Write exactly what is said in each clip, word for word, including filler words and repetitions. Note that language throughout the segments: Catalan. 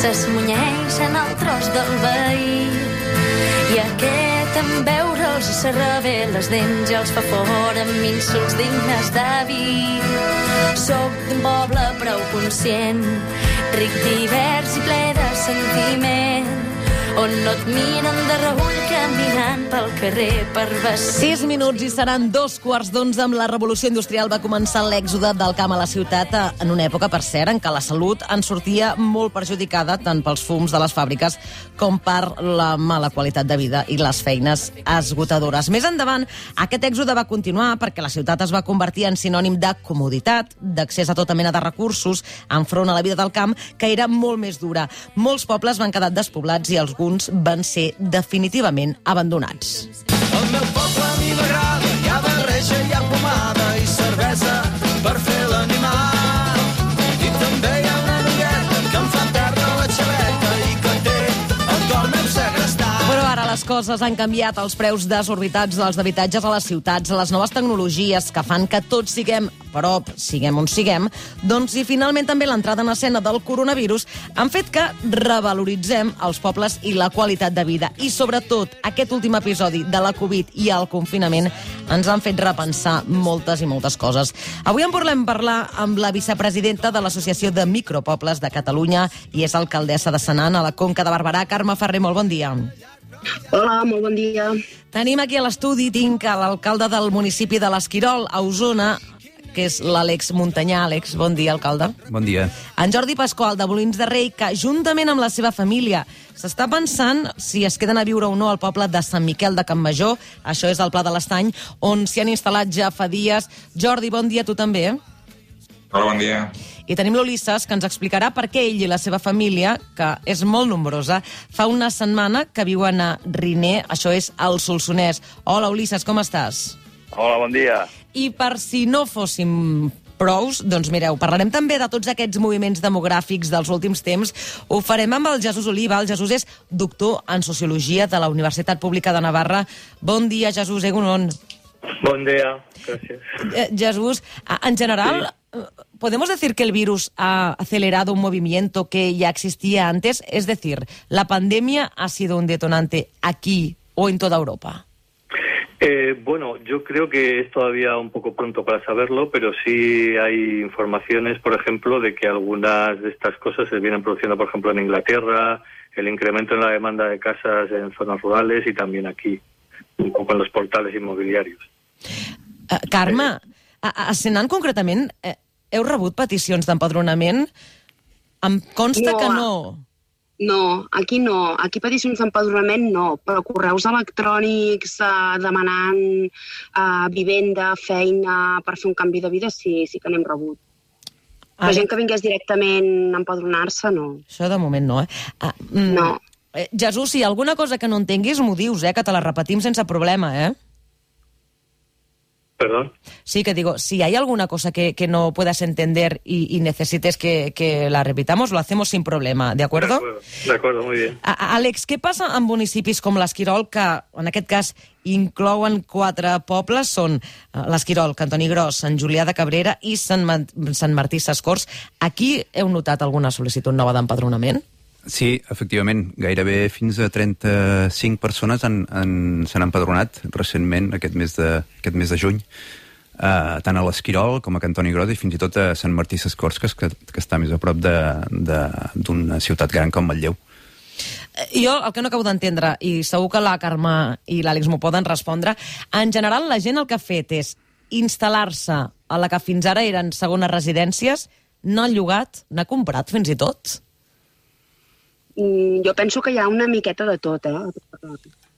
s'esmunyeixen el tros del veí. I aquest, en veure'ls, se revela les dents i els fa fora amb insults dignes d'avi. Soc d'un poble prou conscient, ric, divers i ple de sentiment, on no et miren de reüll caminant pel carrer per vestir. Sis minuts i seran dos quarts d'onze. Amb la revolució industrial va començar l'èxode del camp a la ciutat, en una època, per cert, en què la salut en sortia molt perjudicada tant pels fums de les fàbriques com per la mala qualitat de vida i les feines esgotadores. Més endavant, aquest èxode va continuar perquè la ciutat es va convertir en sinònim de comoditat, d'accés a tota mena de recursos enfront a la vida del camp, que era molt més dura. Molts pobles van quedar despoblats i alguns van ser definitivament abandonats. El meu poble a mi m'agrada, hi ha barreja, hi ha pomada i cervesa per fer l'animal. I també hi ha una amigueta que em fa perdre la xaveta i que té el cor meu segrestat. Però ara les coses han canviat, els preus desorbitats dels habitatges a les ciutats, les noves tecnologies que fan que tots siguem a prop, siguem on siguem, doncs i finalment també l'entrada en escena del coronavirus han fet que revaloritzem els pobles i la qualitat de vida. I sobretot aquest últim episodi de la Covid i el confinament ens han fet repensar moltes i moltes coses. Avui en volem parlar amb la vicepresidenta de l'Associació de Micropobles de Catalunya i és alcaldessa de Senan, a la Conca de Barberà. Carme Ferrer, molt bon dia. Hola, molt bon dia. Tenim aquí a l'estudi, tinc l'alcalde del municipi de l'Esquirol, a Osona, que és l'Àlex Muntanyà. Àlex, bon dia, alcalde. Bon dia. En Jordi Pasqual, de Molins de Rei, que juntament amb la seva família s'està pensant si es queden a viure o no al poble de Sant Miquel de Campmajor. Això és el Pla de l'Estany, on s'hi han instal·lat ja fa dies. Jordi, bon dia, tu també. Hola, bon dia. I tenim l'Ulisses, que ens explicarà per què ell i la seva família, que és molt nombrosa, fa una setmana que viuen a Riner, això és al Solsonès. Hola, Ulisses, com estàs? Hola, bon dia. I per si no fóssim prous, doncs mireu, parlarem també de tots aquests moviments demogràfics dels últims temps. Ho farem amb el Jesús Oliva. El Jesús és doctor en Sociologia de la Universitat Pública de Navarra. Bon dia, Jesús, egunon. Bon dia, gracias. Eh, Jesús, en general, sí. ¿Podemos decir que el virus ha acelerado un movimiento que ya existía antes? Es decir, ¿la pandemia ha sido un detonante aquí o en toda Europa? Eh, bueno, yo creo que es todavía un poco pronto para saberlo, pero sí hay informaciones, por ejemplo, de que algunas de estas cosas se vienen produciendo, por ejemplo, en Inglaterra, el incremento en la demanda de casas en zonas rurales y también aquí, un poco en los portales inmobiliarios. Uh, Carme, eh. a, a Senan concretament, eh, heu rebut peticions d'empadronament? Em consta no, que no... No, aquí no. Aquí peticions d'empadronament no, però correus electrònics eh, demanant eh, vivenda, feina, per fer un canvi de vida, sí, sí que n'hem rebut. La gent que vingués directament a empadronar-se, no. Això de moment no, eh? Ah, mm, no. Eh, Jesús, si hi ha alguna cosa que no entenguis, m'ho dius, eh? Que te la repetim sense problema, eh? ¿Perdón? Sí, que digo, si hay alguna cosa que, que no puedas entender y, y necesites que, que la repitamos, lo hacemos sin problema, ¿de acuerdo? De acuerdo, de acuerdo, muy bien. A, Àlex, què passa amb municipis com l'Esquirol, que en aquest cas inclouen quatre pobles, són l'Esquirol, Cantoni Gros, Sant Julià de Cabrera i Sant, Ma Sant Martí Sescorts. Aquí heu notat alguna sol·licitud nova d'empadronament? Sí, efectivament. Gairebé fins a trenta-cinc persones s'han empadronat recentment aquest mes de, aquest mes de juny, uh, tant a l'Esquirol com a Cantoni Gros i fins i tot a Sant Martí Sescorts, que, que està més a prop d'una ciutat gran com Manlleu. Jo el que no acabo d'entendre, i segur que la Carme i l'Àlex m'ho poden respondre, en general la gent el que ha fet és instal·lar-se a la que fins ara eren segones residències, n'ha llogat, n'ha comprat fins i tot? Mm, jo penso que hi ha una miqueta de tot, eh?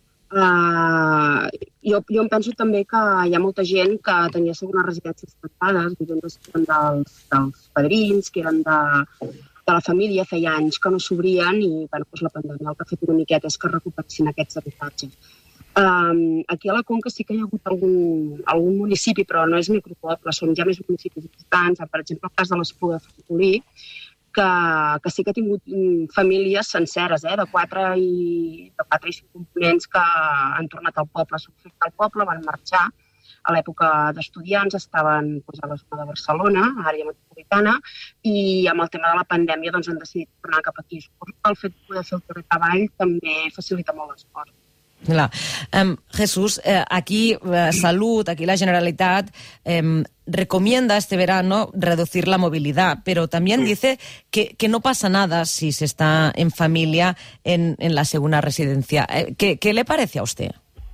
Uh, jo, jo em penso també que hi ha molta gent que tenia segones residències tancades, vivendes que eren dels, dels padrins, que eren de, de la família, feia anys que no s'obrien i bueno, doncs la pandèmia el que ha fet una miqueta és que recuperessin aquests habitatges. Um, aquí a la Conca sí que hi ha hagut algun, algun municipi, però no és micropoble, són ja més municipis importants, per exemple el cas de l'Espluga de Francolí, que, que sí que ha tingut famílies senceres, eh, de quatre i, de quatre i cinc components que han tornat al poble, s'han fet al poble, van marxar a l'època d'estudiants, estaven doncs, a la zona de Barcelona, a l'àrea metropolitana metropolitana i amb el tema de la pandèmia doncs, han decidit tornar cap aquí. Suposo que el fet de poder fer el teletreball també facilita molt les coses. Claro. Um, Jesús, eh, aquí eh, Salud, aquí la Generalitat eh, recomienda este verano reducir la movilidad, pero también dice que, que no pasa nada si se está en familia en, en la segunda residencia. Eh, ¿qué, ¿Qué le parece a usted?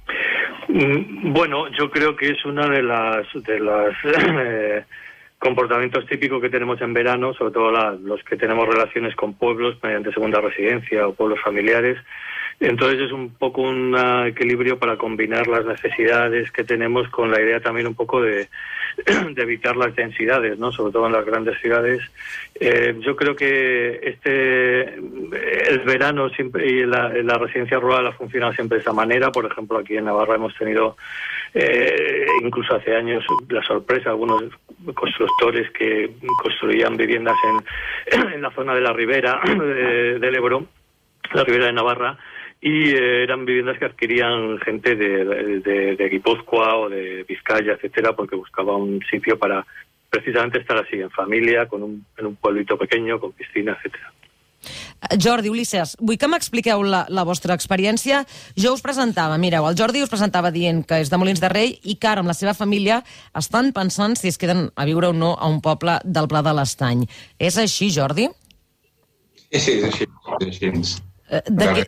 Bueno, yo creo que es una de las de los eh, comportamientos típicos que tenemos en verano, sobre todo la, los que tenemos relaciones con pueblos mediante segunda residencia o pueblos familiares. Entonces es un poco un uh, equilibrio para combinar las necesidades que tenemos con la idea también un poco de, de evitar las densidades, ¿no? Sobre todo en las grandes ciudades. Eh, yo creo que este el verano siempre y la, la residencia rural ha funcionado siempre de esa manera. Por ejemplo, aquí en Navarra hemos tenido eh, incluso hace años la sorpresa, algunos constructores que construían viviendas en, en la zona de la ribera de, del Ebro, la ribera de Navarra, y eh, eran viviendas que adquirían gente de, de, de Guipúzcoa o de Vizcaya, etcétera, porque buscaba un sitio para precisamente estar así, en familia, con un, en un pueblito pequeño, con piscina, etcétera. Jordi, Ulisses, vull que m'expliqueu la, la vostra experiència. Jo us presentava, mireu, el Jordi us presentava dient que és de Molins de Rei i que ara amb la seva família estan pensant si es queden a viure o no a un poble del Pla de l'Estany. És així, Jordi? Sí, sí, és així. És així. De què...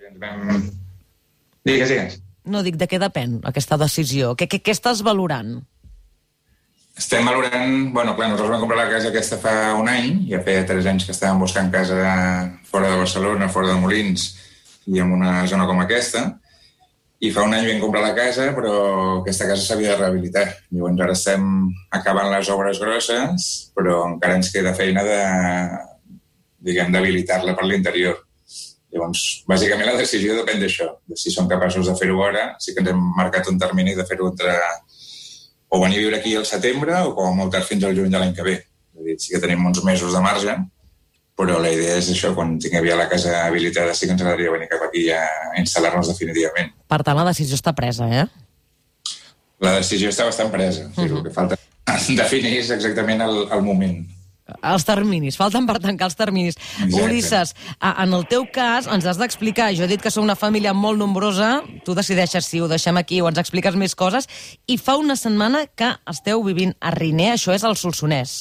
Digues, digues. No, dic, de què depèn aquesta decisió? Què, què, què estàs valorant? Estem valorant... Bueno, clar, nosaltres vam comprar la casa aquesta fa un any, ja feia tres anys que estàvem buscant casa fora de Barcelona, fora de Molins, i en una zona com aquesta, i fa un any vam comprar la casa, però aquesta casa s'havia de rehabilitar. Llavors ara estem acabant les obres grosses, però encara ens queda feina de, diguem, d'habilitar-la per l'interior. Llavors, bàsicament la decisió depèn d'això, de si som capaços de fer-ho ara. Sí que ens hem marcat un termini de fer-ho entre o venir a viure aquí al setembre o com a molt tard fins al juny de l'any que ve. És a dir, sí que tenim uns mesos de marge, però la idea és això, quan tinguem ja la casa habilitada sí que ens agradaria venir cap aquí a instal·lar-nos definitivament. Per tant, la decisió està presa, eh? La decisió està bastant presa. Uh-huh. El que falta definir és exactament el, el moment. Els terminis, falten per tancar els terminis. Exacte. Ulisses, en el teu cas ens has d'explicar, jo he dit que sou una família molt nombrosa, tu decideixes si ho deixem aquí o ens expliques més coses, i fa una setmana que esteu vivint a Riner, això és al Solsonès.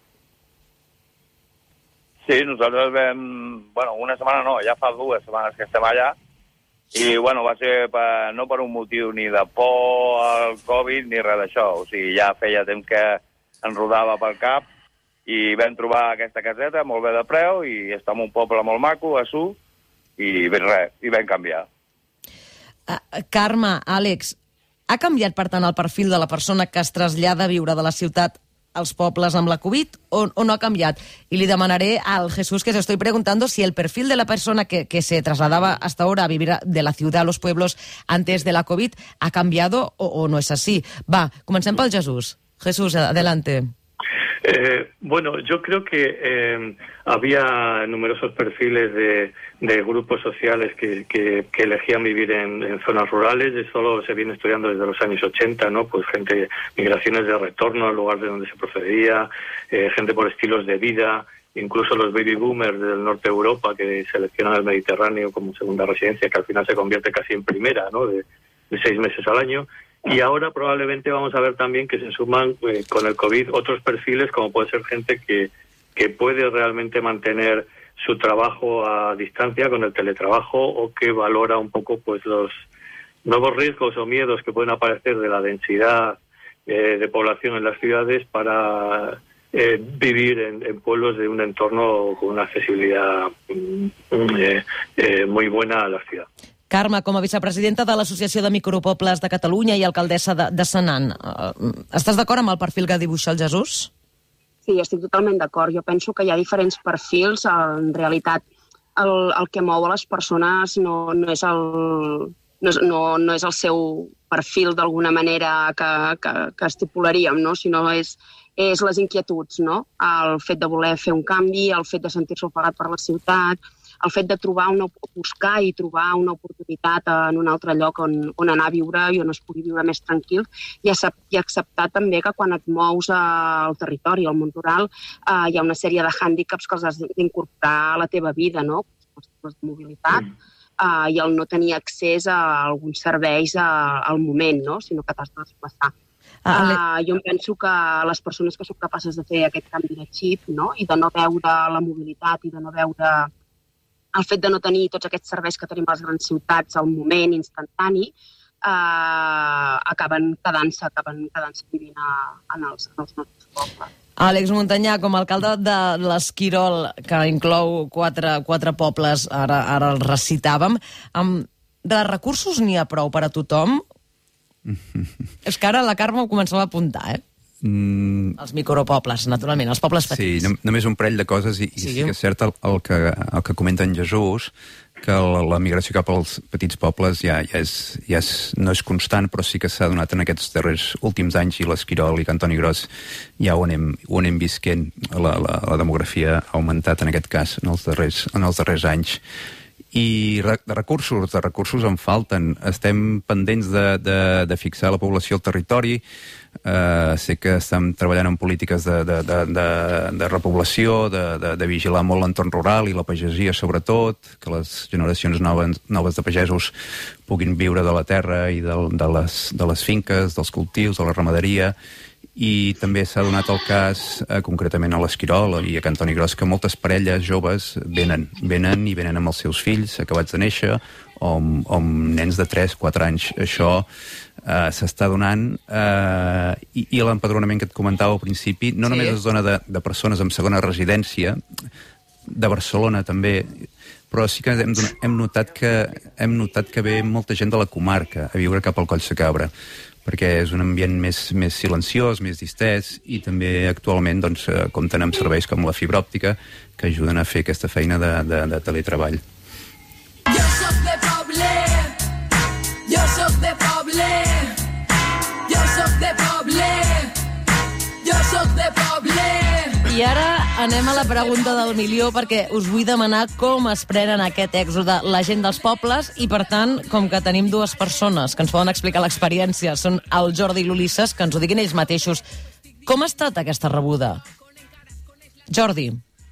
Sí, nosaltres vam... Bueno, una setmana no, ja fa dues setmanes que estem allà, i bueno, va ser per, no per un motiu ni de por al Covid ni res d'això, o sigui, ja feia temps que ens rodava pel cap, i vam trobar aquesta caseta molt bé de preu i està en un poble molt maco, a Su, i res, i vam canviar. Uh, Carme, Àlex, ha canviat, per tant, el perfil de la persona que es trasllada a viure de la ciutat als pobles amb la Covid o, o no ha cambiat? Y le demanaré al Jesús que se estoy preguntando si el perfil de la persona que, que se trasladaba hasta ahora a vivir de la ciudad a los pueblos antes de la Covid ha cambiado o, o no es así. Va, comencem pel Jesús. Jesús, adelante. Eh, bueno, yo creo que eh, había numerosos perfiles de, de grupos sociales que, que, que elegían vivir en, en zonas rurales. Eso se viene estudiando desde los años ochenta, ¿no? Pues gente, migraciones de retorno al lugar de donde se procedía, eh, gente por estilos de vida, incluso los baby boomers del norte de Europa que seleccionan el Mediterráneo como segunda residencia, que al final se convierte casi en primera, ¿no? De, de seis meses al año. Y ahora probablemente vamos a ver también que se suman eh, con el COVID otros perfiles, como puede ser gente que, que puede realmente mantener su trabajo a distancia con el teletrabajo o que valora un poco pues los nuevos riesgos o miedos que pueden aparecer de la densidad eh, de población en las ciudades para eh, vivir en, en pueblos de un entorno con una accesibilidad eh, eh, muy buena a la ciudad. Carme, com a vicepresidenta de l'Associació de Micropobles de Catalunya i alcaldessa de, de Senan, estàs d'acord amb el perfil que dibuixa el Jesús? Sí, estic totalment d'acord. Jo penso que hi ha diferents perfils. En realitat, el, el que mou a les persones no, no, és el, no, és, no, no és el seu perfil d'alguna manera que, que, que estipularíem, no? Sinó és, és les inquietuds, no? El fet de voler fer un canvi, el fet de sentir-se ofegat per la ciutat, el fet de trobar una, buscar i trobar una oportunitat en un altre lloc on, on anar a viure i on es pugui viure més tranquil i, accept, i acceptar també que quan et mous al territori, al món rural, eh, hi ha una sèrie de hàndicaps que els has d'incorporar a la teva vida, no? Els temes de mobilitat mm. eh, i el no tenir accés a alguns serveis a, al moment, no? Sinó que t'has de desplaçar. Ah, uh, jo em penso que les persones que són capaces de fer aquest canvi de xip, no? I de no veure la mobilitat i de no veure el fet de no tenir tots aquests serveis que tenim a les grans ciutats al moment instantani, uh, acaben quedant-se, acaben quedant-se vivint a, en, els, en els nostres pobles. Àlex Muntanyà, com a alcalde de l'Esquirol, que inclou quatre, quatre pobles, ara, ara el recitàvem, um, de recursos n'hi ha prou per a tothom? És que ara la Carme ho començava a apuntar, eh? Mm. Els micropobles, naturalment, els pobles petits. Sí, només un parell de coses, i, sí. i sí que és cert el, el, que, el que comenta en Jesús, que la, la migració cap als petits pobles ja, ja, és, ja és, no és constant, però sí que s'ha donat en aquests darrers últims anys, i l'Esquirol i Cantoni Gros ja ho anem, ho anem visquent. La, la, la demografia ha augmentat en aquest cas en els darrers, en els darrers anys. I de recursos, de recursos en falten. Estem pendents de, de, de fixar la població al territori. Uh, sé que estem treballant en polítiques de, de, de, de, de repoblació, de, de, de vigilar molt l'entorn rural i la pagesia, sobretot, que les generacions noves, noves de pagesos puguin viure de la terra i de, de, les, de les finques, dels cultius, de la ramaderia. I també s'ha donat el cas, eh, concretament a l'Esquirol i a Cantoni Gros, que moltes parelles joves venen, venen i venen amb els seus fills acabats de néixer, o amb, o amb nens de tres quatre anys. Això eh, s'està donant, eh, i, i l'empadronament que et comentava al principi, no sí. només es dona de, de persones amb segona residència, de Barcelona també, però sí que hem, hem, notat que hem notat que ve molta gent de la comarca a viure cap al Coll Sacabra, perquè és un ambient més, més silenciós, més distès, i també actualment doncs, compten amb serveis com la fibra òptica que ajuden a fer aquesta feina de, de, de teletreball. Jo soc de poble, jo soc de poble, jo soc de poble, jo soc de poble. I ara anem a la pregunta del milió, perquè us vull demanar com es prenen aquest èxode la gent dels pobles, i per tant, com que tenim dues persones que ens poden explicar l'experiència, són el Jordi i l'Ulisses, que ens ho diguin ells mateixos. Com ha estat aquesta rebuda? Jordi.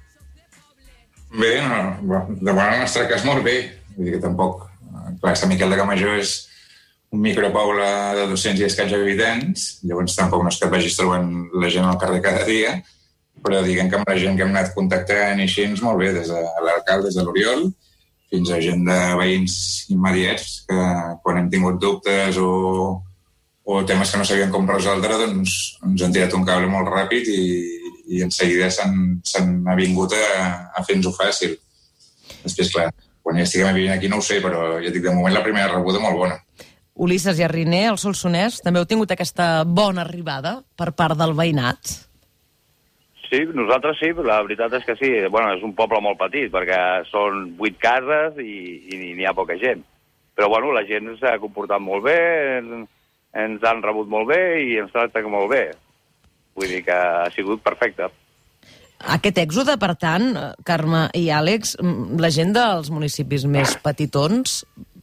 Bé, no, de bona el nostre cas molt bé. Vull dir que tampoc... Clar, Sant Miquel de Campmajor és un micropoble de dos-cents i escaig habitants, llavors tampoc no és que et vagis trobant la gent al carrer cada dia, però diguem que amb la gent que hem anat contactant i així, molt bé, des de l'alcalde, des de l'Oriol, fins a gent de veïns immediats, que quan hem tingut dubtes o, o temes que no sabien com resoldre, doncs ens han tirat un cable molt ràpid i, i en seguida s'han avingut a, a fer-nos-ho fàcil. Després, clar, quan ja estiguem vivint aquí no ho sé, però ja dic, de moment la primera rebuda molt bona. Ulisses i Riner, el Solsonès, també heu tingut aquesta bona arribada per part del veïnat? Sí, nosaltres sí, la veritat és que sí. Bueno, és un poble molt petit, perquè són vuit cases i, i n'hi ha poca gent. Però, bueno, la gent s'ha comportat molt bé, ens, ens han rebut molt bé i ens tracten molt bé. Vull dir que ha sigut perfecte. Aquest èxode, per tant, Carme i Àlex, la gent dels municipis més petitons...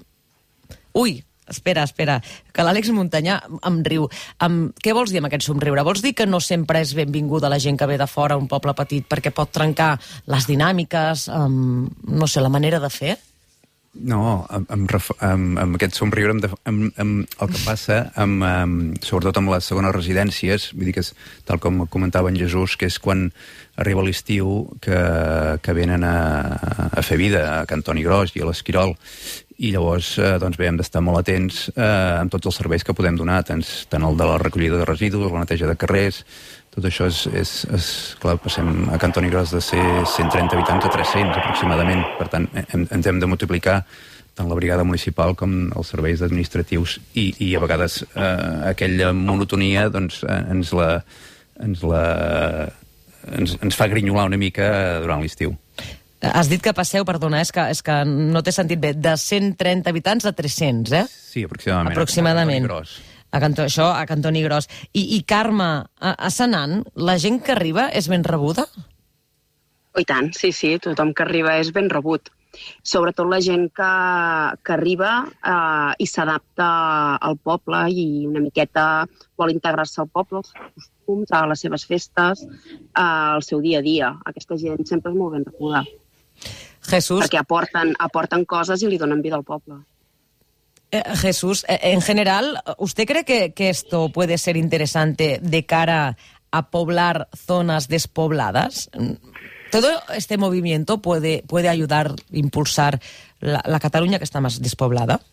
Ui, espera, espera, que l'Àlex Muntanyà em riu. Em, què vols dir amb aquest somriure? Vols dir que no sempre és benvinguda la gent que ve de fora a un poble petit perquè pot trencar les dinàmiques, um, no sé, la manera de fer? No, amb, amb, amb, amb aquest somriure, amb, amb, amb el que passa, amb, amb, sobretot amb les segones residències, vull dir que és, tal com comentava en Jesús, que és quan arriba l'estiu que, que venen a, a fer vida a Cantoni Gros i a l'Esquirol, i llavors eh, doncs bé, hem d'estar molt atents eh, amb tots els serveis que podem donar, tant, tant el de la recollida de residus, la neteja de carrers, tot això és, és, és clar, passem a Cantoni Gros de ser cent trenta habitants a tres-cents aproximadament, per tant hem, ens hem de multiplicar tant la brigada municipal com els serveis administratius, i, i a vegades eh, aquella monotonia doncs eh, ens la ens la ens, ens fa grinyolar una mica durant l'estiu. Has dit que passeu, perdona, és que, és que no t'he sentit bé, de cent trenta habitants a tres-cents, eh? Sí, aproximadament. Aproximadament. A Cantoni Gros. A Canto, això, a Cantoni Gros. I, i Carme, a, a Senan, la gent que arriba és ben rebuda? Oh, i tant, sí, sí, tothom que arriba és ben rebut. sobretot la gent que, que arriba eh, i s'adapta al poble i una miqueta vol integrar-se al poble, als seus costums, a les seves festes, eh, al seu dia a dia. Aquesta gent sempre és molt ben rebuda. Jesús. Perquè aporten, aporten cosas y le donan vida al pueblo. Eh, Jesús, eh, en general, ¿usted cree que, que esto puede ser interesante de cara a poblar zonas despobladas? ¿Todo este movimiento puede, puede ayudar a impulsar la, la Cataluña que está más despoblada?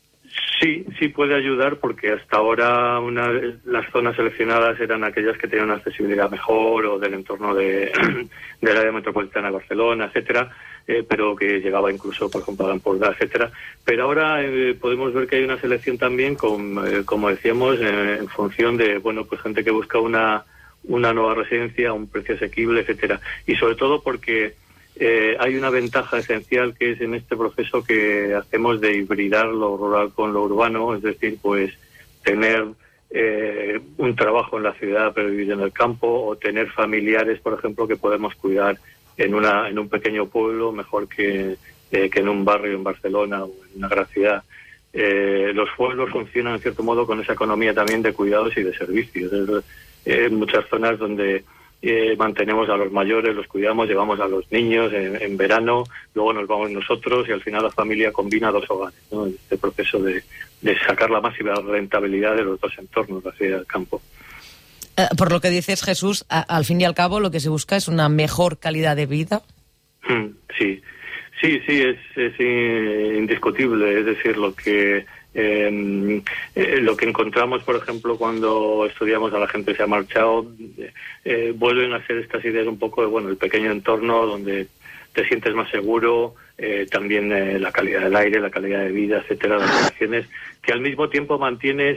Sí, sí puede ayudar porque hasta ahora una, las zonas seleccionadas eran aquellas que tenían una accesibilidad mejor o del entorno de, del área metropolitana de Barcelona, etcétera, eh, pero que llegaba incluso, por ejemplo, a Empordà, etcétera. Pero ahora eh, podemos ver que hay una selección también, con, eh, como decíamos, eh, en función de, bueno, pues gente que busca una, una nueva residencia a un precio asequible, etcétera. Y sobre todo porque Eh, hay una ventaja esencial que es en este proceso que hacemos de hibridar lo rural con lo urbano, es decir, pues tener eh, un trabajo en la ciudad pero vivir en el campo, o tener familiares, por ejemplo, que podemos cuidar en una en un pequeño pueblo mejor que, eh, que en un barrio en Barcelona o en una gran ciudad. Eh, los pueblos funcionan en cierto modo con esa economía también de cuidados y de servicios. Es, eh, en muchas zonas donde Eh, mantenemos a los mayores, los cuidamos, llevamos a los niños en, en verano, luego nos vamos nosotros y al final la familia combina dos hogares, ¿no? Este proceso de, de sacar la máxima rentabilidad de los dos entornos, la ciudad y el campo. Eh, por lo que dices, Jesús, a, al fin y al cabo lo que se busca es una mejor calidad de vida. Mm, sí, sí, sí, es, es indiscutible, es decir, lo que Eh, eh, lo que encontramos, por ejemplo, cuando estudiamos a la gente que se ha marchado, eh, vuelven a ser estas ideas un poco de, bueno, el pequeño entorno donde te sientes más seguro, eh, también eh, la calidad del aire, la calidad de vida, etcétera, las relaciones, que al mismo tiempo mantienes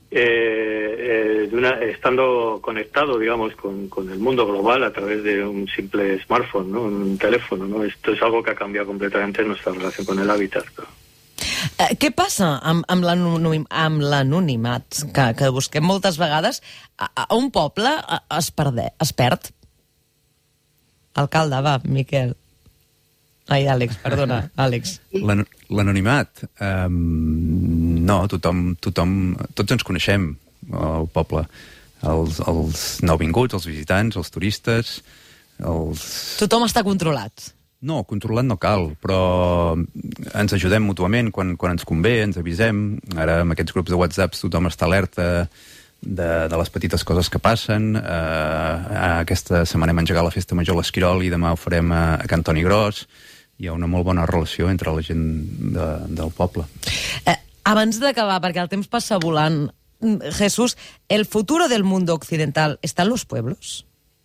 eh, eh, de una, estando conectado, digamos, con, con el mundo global a través de un simple smartphone, ¿no? Un teléfono, ¿no? Esto es algo que ha cambiado completamente nuestra relación con el hábitat, ¿no? Eh, què passa amb, amb l'anonimat que, que busquem moltes vegades? A, a un poble es, perde, es perd? Alcalde, va, Miquel. Ai, Àlex, perdona, Àlex. L'anonimat? Um, no, tothom, tothom... Tots ens coneixem, al poble. Els, els nouvinguts, els visitants, els turistes... Els... Tothom està controlat. No, controlat no cal, però ens ajudem mútuament quan, quan ens convé, ens avisem. Ara, amb aquests grups de WhatsApp, tothom està alerta de, de les petites coses que passen. Uh, aquesta setmana hem engegat la Festa Major a l'Esquirol i demà ho farem a, a Can Toni Gros. Hi ha una molt bona relació entre la gent de, del poble. Eh, abans d'acabar, perquè el temps passa volant, Jesús, ¿el futuro del mundo occidental está en los pueblos?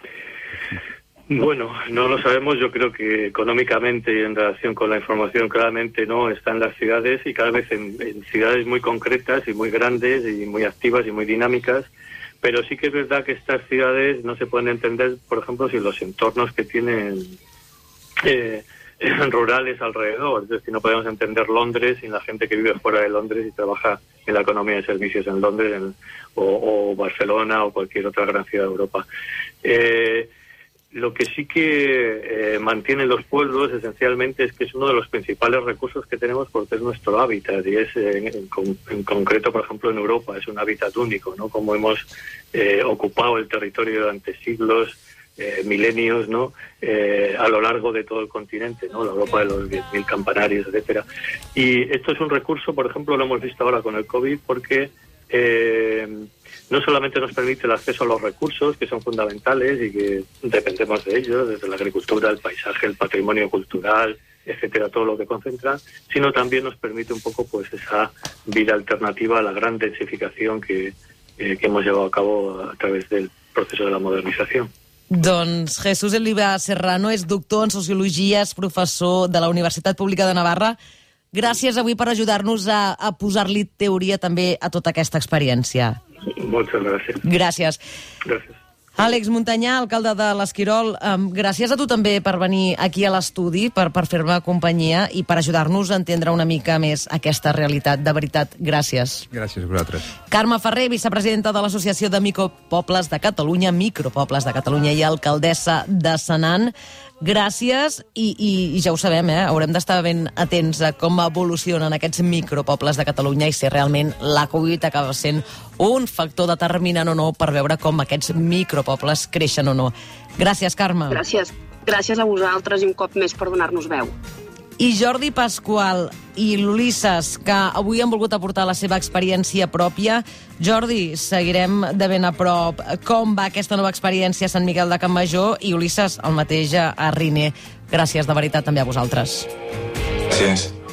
Bueno, no lo sabemos. Yo creo que económicamente y en relación con la información claramente no está en las ciudades, y cada vez en, en ciudades muy concretas y muy grandes y muy activas y muy dinámicas, pero sí que es verdad que estas ciudades no se pueden entender, por ejemplo, sin los entornos que tienen eh, rurales alrededor. Es decir, no podemos entender Londres sin la gente que vive fuera de Londres y trabaja en la economía de servicios en Londres en, o, o Barcelona o cualquier otra gran ciudad de Europa. Eh, Lo que sí que eh, mantienen los pueblos esencialmente es que es uno de los principales recursos que tenemos porque es nuestro hábitat, y es en, en, en concreto, por ejemplo, en Europa, es un hábitat único, ¿no? Como hemos eh, ocupado el territorio durante siglos, eh, milenios, ¿no? Eh, a lo largo de todo el continente, ¿no? La Europa de los diez mil campanarios, etcétera. Y esto es un recurso, por ejemplo, lo hemos visto ahora con el COVID, porque eh, no solamente nos permite el acceso a los recursos, que son fundamentales y que dependemos de ellos, desde la agricultura, el paisaje, el patrimonio cultural, etcétera, todo lo que concentra, sino también nos permite un poco pues esa vida alternativa a la gran densificación que, eh, que hemos llevado a cabo a través del proceso de la modernización. Doncs Jesús Eliva Serrano és doctor en Sociologia, és professor de la Universitat Pública de Navarra. Gràcies avui per ajudar-nos a, a posar-li teoria també a tota aquesta experiència. Moltes gràcies. Gràcies. Gràcies. Àlex Muntanyà, alcalde de l'Esquirol, um, gràcies a tu també per venir aquí a l'estudi, per, per fer-me companyia i per ajudar-nos a entendre una mica més aquesta realitat. De veritat, gràcies. Gràcies a vosaltres. Carme Ferrer, vicepresidenta de l'Associació de Micropobles de Catalunya, Micropobles de Catalunya i alcaldessa de Senan. Gràcies, i, i, i ja ho sabem, eh? Haurem d'estar ben atents a com evolucionen aquests micropobles de Catalunya i si realment la Covid acaba sent un factor determinant o no per veure com aquests micropobles creixen o no. Gràcies, Carme. Gràcies. Gràcies a vosaltres i un cop més per donar-nos veu. I Jordi Pasqual i l'Ulisses, que avui han volgut aportar la seva experiència pròpia. Jordi, seguirem de ben a prop com va aquesta nova experiència a Sant Miquel de Campmajor, i Ulisses, el mateix a Riner. Gràcies de veritat també a vosaltres. Gràcies.